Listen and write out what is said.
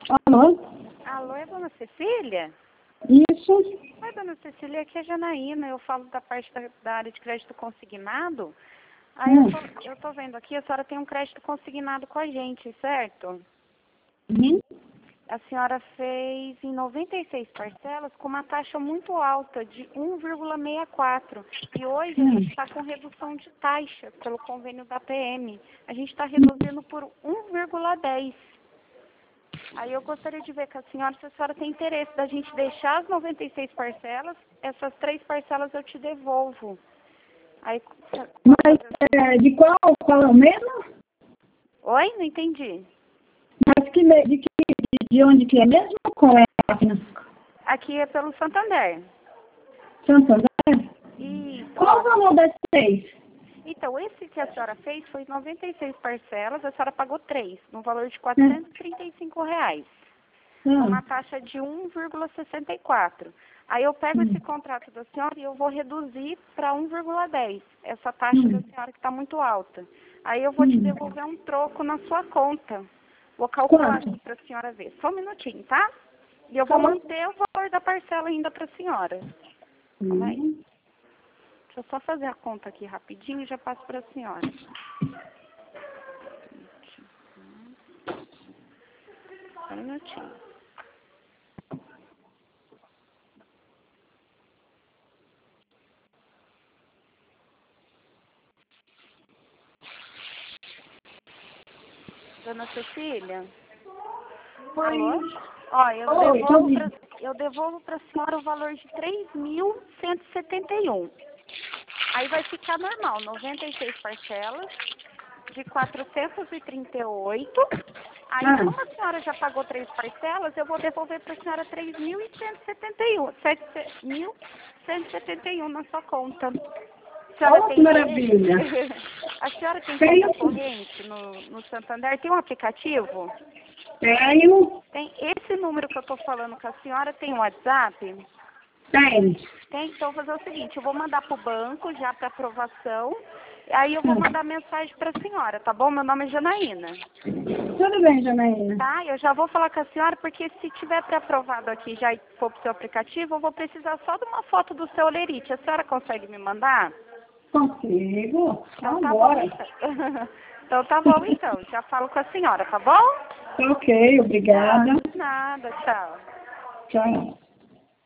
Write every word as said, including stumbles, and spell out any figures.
Alô? Alô, é dona Cecília? Isso. Oi, dona Cecília, aqui é a Janaína, eu falo da parte da, da área de crédito consignado. Aí Hum. eu, tô, eu tô vendo aqui, a senhora tem um crédito consignado com a gente, certo? Uhum. A senhora fez em noventa e seis parcelas com uma taxa muito alta de um vírgula sessenta e quatro. E hoje a Hum. gente está com redução de taxa pelo convênio da P M. A gente está reduzindo por um vírgula dez. Aí eu gostaria de ver com a senhora se a senhora tem interesse da gente deixar as noventa e seis parcelas, essas três parcelas eu te devolvo. Aí, Mas é, de qual, qual é o mesmo? oi? Não entendi. Mas que, me- de, que, de onde que é mesmo? Qual é a máquina? Aqui é pelo Santander. Santander? Isso. Qual o Ó. valor das três? Então, esse que a senhora fez foi noventa e seis parcelas, a senhora pagou três, no valor de Hum. quatrocentos e trinta e cinco reais. Hum. Uma taxa de um vírgula sessenta e quatro. Aí eu pego esse Hum. contrato da senhora e eu vou reduzir para um vírgula dez, essa taxa da Hum. senhora que está muito alta. Aí eu vou te Hum. devolver um troco na sua conta. Vou calcular Quanto? aqui para a senhora ver. Só um minutinho, tá? E eu Tá vou bom. manter o valor da parcela ainda para a senhora. Calma aí. Hum. Deixa eu só fazer a conta aqui rapidinho e já passo para a senhora. Só um minutinho. Dona Cecília? Alô? Ó, eu Oi, tô devolvo ouvindo. pra, eu devolvo para a senhora o valor de três mil cento e setenta e um. Aí vai ficar normal, noventa e seis parcelas de quatrocentos e trinta e oito. Aí, Ah, como a senhora já pagou três parcelas, eu vou devolver para a senhora três mil cento e setenta e um, sete mil cento e setenta e um na sua conta. A senhora olha que tem maravilha. rede? A senhora tem Tenho, conta corrente no, no Santander? Tem um aplicativo? tenho, Tem esse número que eu estou falando com a senhora, tem um WhatsApp? tenho. Tem, então vou fazer o seguinte, eu vou mandar para o banco já para aprovação, e aí eu vou Hum. mandar mensagem para a senhora, tá bom? Meu nome é Janaína, Tudo bem, Janaína. tá? Eu já vou falar com a senhora, porque se tiver pré-aprovado aqui já e for para o seu aplicativo, eu vou precisar só de uma foto do seu olerite. A senhora consegue me mandar? Consigo. Então tá bom, Agora. então. Então tá bom, então. Já falo com a senhora, tá bom? Ok, obrigada. Não, nada, tchau. Tchau.